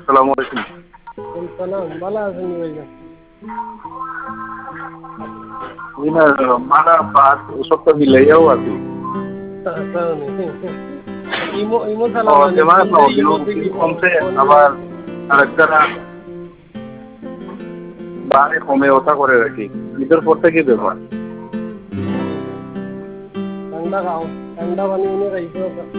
আসসালামু আলাইকুম। সালাম, ভালো আছেন ভাইয়া? জি না, মানা পাঁচ ওসব তো মিলাইয়াও আছি। ইমো ইমো ও চালান না যেমন ফোন একটা দিয়ে অডিও ইমো কিছু থেকে কমছে, ফোন আবার আরেকটা বারে কমে ওঠা করে রাখি। ঈদের পর থেকে ব্যাপার। ঠান্ডা খাও, ঠান্ডা পানি এনে রাখো।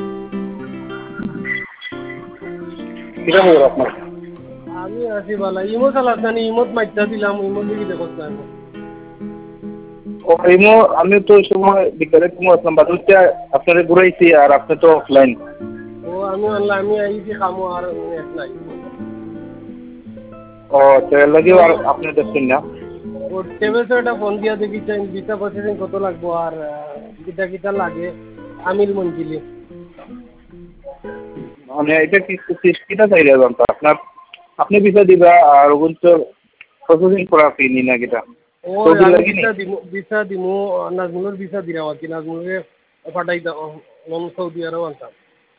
কিটা খবর আপনার? আমি আছি ভালো। ইমো চালাস না, ইমোত মাইটা দিলাম, ইমো থেকে দেখো না। ও ইমো আমি তো ওই সময় বিকালে ঘুমো আসলাম, বাদুরটা আপনারে ঘুরাইছি আর আপনি তো অফলাইন। ও আমি অনলাইন, আমি আইছি খামো আর নেট নাই। ও তেল লাগিও আর আপনি দেখছেন না? ও টেবিল একটা ফোন দিয়া দেখি চাই ভিসা প্রসেসিং কত লাগবো আর কিটা কিটা লাগে আমিল মঞ্জিলি। মানে এটা কি কিটা চাইলে জানতো আপনার? আপনি ভিসা দিবা আর ওগুলো তো প্রসেসিং করা ফি নি না কিটা? ও সৌদি আমি লাগি নি? ভিসা দিমু নাজমুলের ভিসা দিলাম আর কি নাজমুলের পাঠাই দাও সৌদি আরব আনতাম।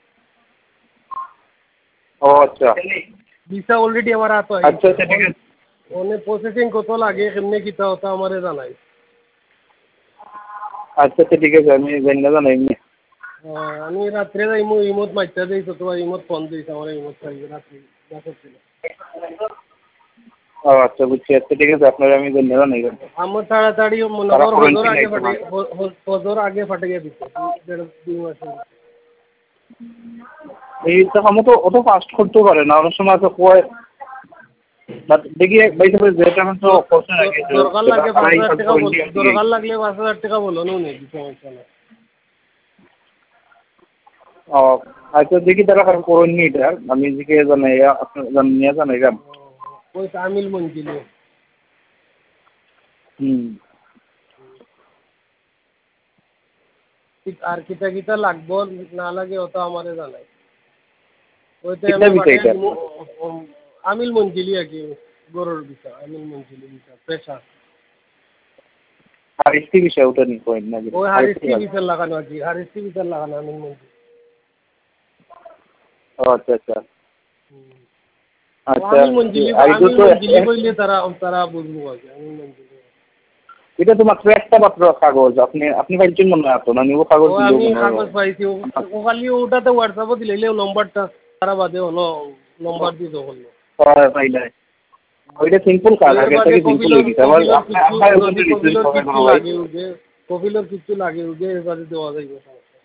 ও আচ্ছা ভিসা অলরেডি আমার হাতে আচ্ছা আছে। ঠিক আছে। অনেক প্রসেসিং কত লাগে কেমনে কিতা হতা আমারে জানাই। আচ্ছা ঠিক আছে, আমি জানাই না। আমি রাত্রে যাইমু ইমত মাইটা দিই তো তোমার ইমত ফোন দিয়েছে আমার ইমত চাই রাত্রি রাতের ছিল। ও আচ্ছা বুঝছি। আচ্ছা ঠিক আছে, আপনার আমি জানাই। আমার তাড়াতাড়ি মনে তারা কর ফরেনসিক আইছে না। হজর আগে ফাটিয়ে দিচ্ছে 2 মাসের। এই তো আমি তো অত ফাস্ট করতে পারে না, অনেক সময় তো কয় দেখি ভাই সাহেব যেটা আমি তো কোশ্চেন রাখি দরকার লাগলে 5,000 টাকা বল, দরকার লাগলে 5,000 টাকা বলো নেই সমস্যা নাই। ও আচ্ছা দেখি তারা করেন নি এটা, আমি দিকে জানাই আপনার জানিয়ে জানাই গাম। ওই তামিল মঞ্জিলে হুম আর কিতা কিতা লাগবো না লাগে ওটা আমারে জানাই। ওইটা কিতা আমি বিষয় পাঠাই এটা? দিব। আমিল মঞ্জিলি আর কি গরুর বিষয় আমিল মঞ্জিলি বিষয় পেশা। আর একটি বিষয় ওটা নি করেন না ওই আরেকটি হারিস্টি বিচার লাগানো আর কি হারিস্টি বিচার লাগানো আমিল মঞ্জিলি। ও আচ্ছা আচ্ছা আচ্ছা। আমিল মঞ্জিলি আর আমিল তো মঞ্জিলি কইলে তারা বুঝবো আর কি আমিল মঞ্জিলি। এটা তো মাত্র একটা মাত্র কাগজ, আপনি আপনি পাইছেন মনে হয় না নিব কাগজ ও দিলেও আমি মনে হয়। কাগজ পাইছি ও খালি ওটাতে হোয়াটসঅ্যাপে দিলে নম্বরটা তারা বাদে হলো নম্বর দিয়ে দেবো। তাই নাই ওইটা সিম্পল কাজ, এর আগে বাদে থেকে সিম্পল হয়ে গেছে। আবার কপিলর আপনার কিছু আপনার যদি ওখানে রিসিভ কপিলর করেন কিছু ভাই। লাগে উঠে কপিলর কিছু লাগে উঠে এর বাদে দেওয়া যাইবে।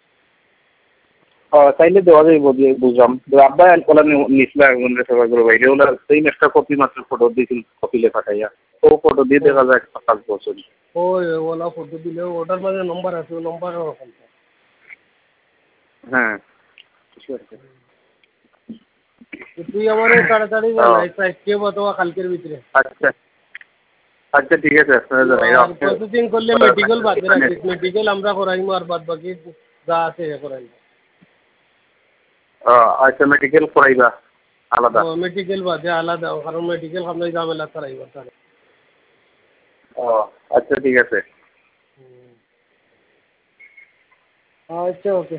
তাইলে দেওয়া যাইব দিয়ে বুঝলাম। আব্বা ওলা নিচলা মনে সবাই করে বাইরে ওলা সেম একটা কপি মাত্র ফটো দিয়েছিল কপিলে পাঠাইয়া, ও ফটো দিয়ে দেখা যায় 5 বছর। ওই ওলা ফটো দিলে ওটার মাঝে নম্বর আছে ওই নম্বর ওরকম। হ্যাঁ তুই আমার তাড়াতাড়ি জানাই আজকে অথবা কালকের ভিতরে। আচ্ছা আচ্ছা ঠিক আছে আপনারা জানাই। আর প্রসেসিং করলে মেডিকেল বাদে রাখিস, মেডিকেল আমরা করাইমু আর বাদ বাকি যা আছে করাইমু। আচ্ছা মেডিকেল করাইবা আলাদা? মেডিকেল বাদে আলাদা, কারণ মেডিকেল আমরা ঝামেলা করাইবা তার। ও আচ্ছা ঠিক আছে। আচ্ছা ওকে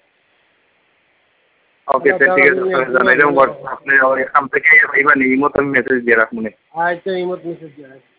ওকে ঠিক আছে জানাই। আপনি এখান থেকে পাইবা নি মতো মেসেজ দিয়ে রাখুন। আচ্ছা ইমত মেসেজ দিয়ে